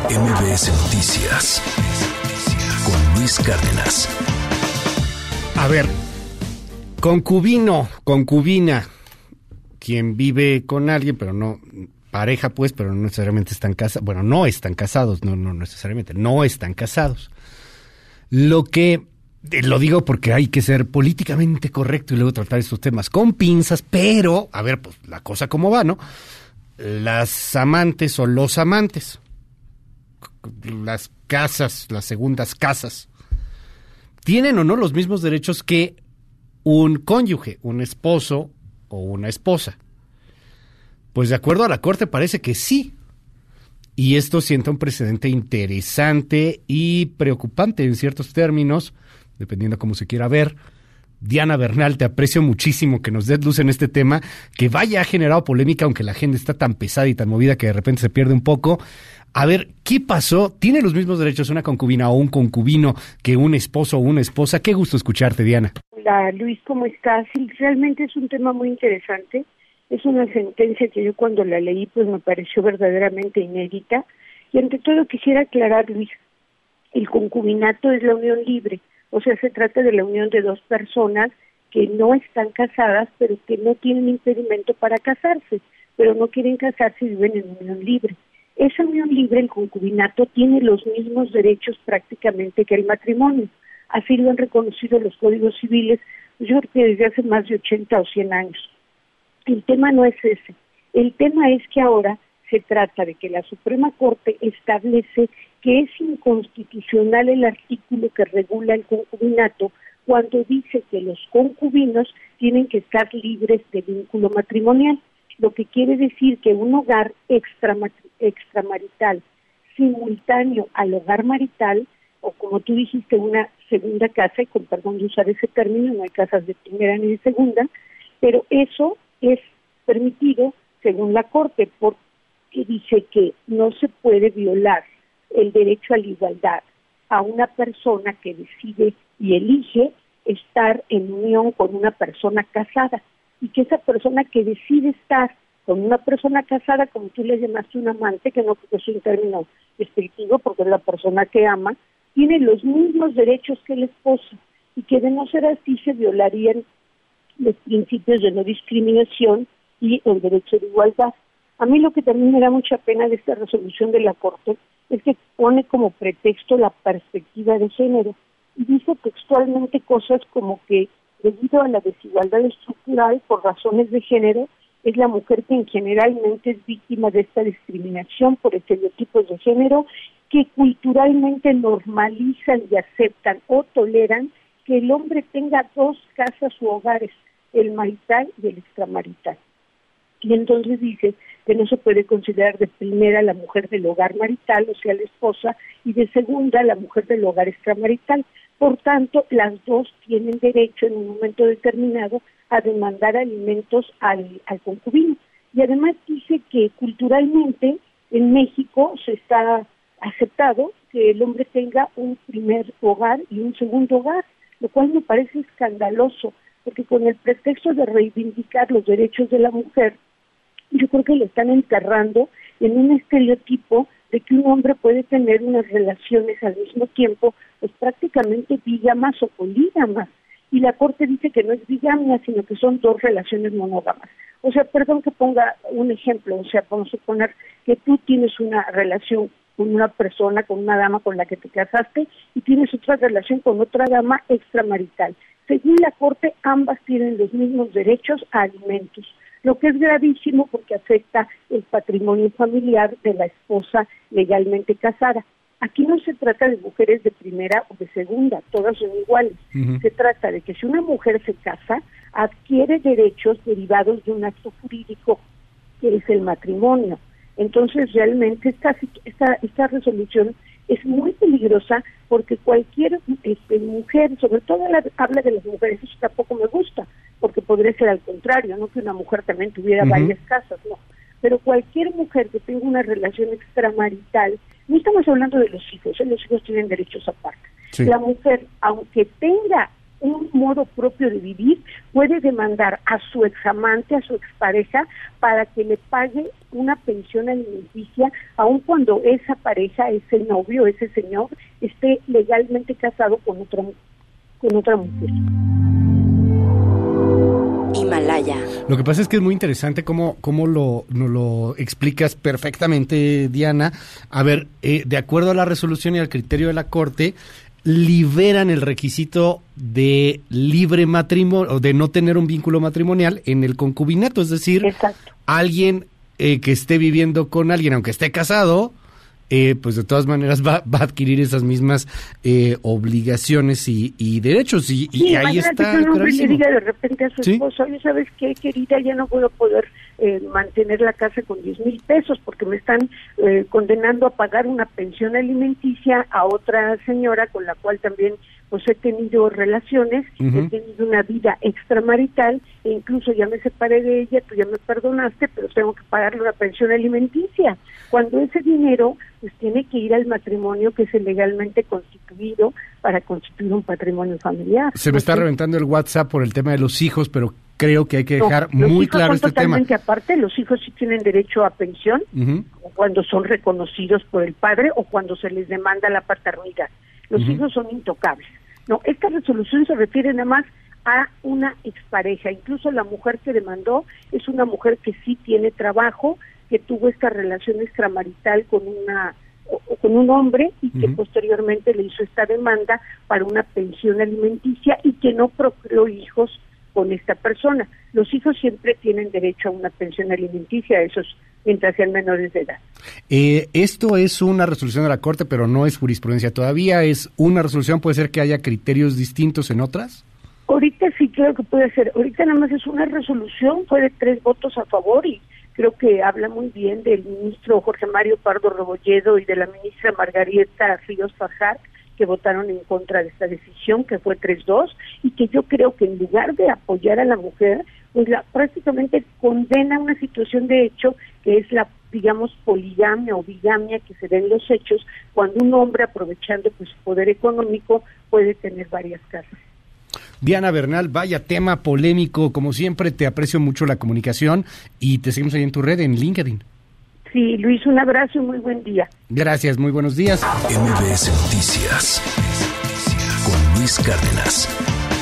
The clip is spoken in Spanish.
MBS Noticias con Luis Cárdenas. A ver, concubino, concubina, quien vive con alguien, pero no, pareja pues, pero no necesariamente están casados, bueno, no están casados, no necesariamente, no están casados. Lo digo porque hay que ser políticamente correcto y luego tratar estos temas con pinzas, pero, a ver, pues la cosa como va, ¿no? Las amantes o los amantes, las casas, las segundas casas, ¿tienen o no los mismos derechos que un cónyuge, un esposo o una esposa? Pues de acuerdo a la Corte parece que sí. Y esto sienta un precedente interesante y preocupante en ciertos términos, dependiendo cómo se quiera ver. Diana Bernal, te aprecio muchísimo que nos des luz en este tema, que vaya ha generado polémica, aunque la agenda está tan pesada y tan movida que de repente se pierde un poco. A ver, ¿qué pasó? ¿Tiene los mismos derechos una concubina o un concubino que un esposo o una esposa? Qué gusto escucharte, Diana. Hola, Luis, ¿cómo estás? Sí, realmente es un tema muy interesante. Es una sentencia que yo cuando la leí pues me pareció verdaderamente inédita. Y ante todo quisiera aclarar, Luis, el concubinato es la unión libre. O sea, se trata de la unión de dos personas que no están casadas, pero que no tienen impedimento para casarse, pero no quieren casarse y viven en unión libre. Esa unión libre, el concubinato, tiene los mismos derechos prácticamente que el matrimonio. Así lo han reconocido los códigos civiles, yo creo que desde hace más de 80 o 100 años. El tema no es ese. El tema es que ahora se trata de que la Suprema Corte establece que es inconstitucional el artículo que regula el concubinato cuando dice que los concubinos tienen que estar libres de vínculo matrimonial, lo que quiere decir que un hogar extramarital simultáneo al hogar marital, o como tú dijiste, una segunda casa, y con perdón de usar ese término, no hay casas de primera ni de segunda, pero eso es permitido según la Corte, porque dice que no se puede violar el derecho a la igualdad a una persona que decide y elige estar en unión con una persona casada, y que esa persona que decide estar con una persona casada, como tú le llamaste un amante, que no creo que es un término descriptivo porque es la persona que ama, tiene los mismos derechos que el esposo, y que de no ser así se violarían los principios de no discriminación y el derecho de igualdad. A mí lo que también me da mucha pena de esta resolución de la Corte es que pone como pretexto la perspectiva de género y dice textualmente cosas como que debido a la desigualdad estructural por razones de género, es la mujer quien generalmente es víctima de esta discriminación por estereotipos de género que culturalmente normalizan y aceptan o toleran que el hombre tenga dos casas u hogares, el marital y el extramarital. Y entonces dice que no se puede considerar de primera la mujer del hogar marital, o sea, la esposa, y de segunda la mujer del hogar extramarital. Por tanto, las dos tienen derecho en un momento determinado a demandar alimentos al concubino. Y además dice que culturalmente en México se está aceptado que el hombre tenga un primer hogar y un segundo hogar, lo cual me parece escandaloso, porque con el pretexto de reivindicar los derechos de la mujer, yo creo que le están enterrando en un estereotipo de que un hombre puede tener unas relaciones al mismo tiempo, pues prácticamente bigamas o polígamas. Y la Corte dice que no es bigamia, sino que son dos relaciones monógamas. O sea, perdón que ponga un ejemplo, o sea, vamos a suponer que tú tienes una relación con una persona, con una dama con la que te casaste, y tienes otra relación con otra dama extramarital. Según la Corte, ambas tienen los mismos derechos a alimentos, lo que es gravísimo porque afecta el patrimonio familiar de la esposa legalmente casada. Aquí no se trata de mujeres de primera o de segunda, todas son iguales. Uh-huh. Se trata de que si una mujer se casa, adquiere derechos derivados de un acto jurídico que es el matrimonio. Entonces, realmente esta resolución es muy peligrosa porque cualquier mujer, sobre todo habla de las mujeres, eso tampoco me gusta, porque podría ser al contrario, no que una mujer también tuviera varias casas, no. Pero cualquier mujer que tenga una relación extramarital, no estamos hablando de los hijos tienen derechos aparte. Sí. La mujer, aunque tenga un modo propio de vivir, puede demandar a su examante, a su expareja, para que le pague una pensión alimenticia, aun cuando esa pareja, ese novio, ese señor, esté legalmente casado con otra mujer. Himalaya. Lo que pasa es que es muy interesante cómo nos lo explicas perfectamente, Diana. A ver, de acuerdo a la resolución y al criterio de la Corte, liberan el requisito de libre matrimonio o de no tener un vínculo matrimonial en el concubinato, es decir, exacto, alguien que esté viviendo con alguien, aunque esté casado, pues de todas maneras va a adquirir esas mismas obligaciones y derechos, y ahí está que un hombre le gravísimo. diga de repente a su ¿Sí? esposo, oye, ¿sabes qué, querida? Ya no voy a poder mantener la casa con 10,000 pesos porque me están condenando a pagar una pensión alimenticia a otra señora con la cual también pues he tenido relaciones, Uh-huh. he tenido una vida extramarital e incluso ya me separé de ella, tú ya me perdonaste, pero tengo que pagarle una pensión alimenticia. Cuando ese dinero pues tiene que ir al matrimonio que es legalmente constituido para constituir un patrimonio familiar. Se me está reventando el WhatsApp por el tema de los hijos, pero creo que hay que dejar los muy hijos claro son este tema. totalmente aparte, los hijos sí tienen derecho a pensión, Uh-huh. cuando son reconocidos por el padre o cuando se les demanda la paternidad. Los Uh-huh. hijos son intocables. No, esta resolución se refiere nada más a una expareja. Incluso la mujer que demandó es una mujer que sí tiene trabajo, que tuvo esta relación extramarital con un hombre y que Uh-huh. posteriormente le hizo esta demanda para una pensión alimenticia y que no procreó hijos con esta persona. Los hijos siempre tienen derecho a una pensión alimenticia, esos mientras sean menores de edad. Esto es una resolución de la Corte, pero no es jurisprudencia todavía. ¿Es una resolución? ¿Puede ser que haya criterios distintos en otras? Ahorita sí creo que puede ser. Ahorita nada más es una resolución, fue de 3 votos a favor y creo que habla muy bien del ministro Jorge Mario Pardo Rebolledo y de la ministra Margarita Ríos Fajar, que votaron en contra de esta decisión, que fue 3-2, y que yo creo que en lugar de apoyar a la mujer, pues prácticamente condena una situación de hecho que es la, digamos, poligamia o bigamia que se da en los hechos, cuando un hombre, aprovechando pues su poder económico, puede tener varias casas. Diana Bernal, vaya tema polémico, como siempre te aprecio mucho la comunicación y te seguimos ahí en tu red, en LinkedIn. Sí, Luis, un abrazo y muy buen día. Gracias, muy buenos días. MBS Noticias con Luis Cárdenas.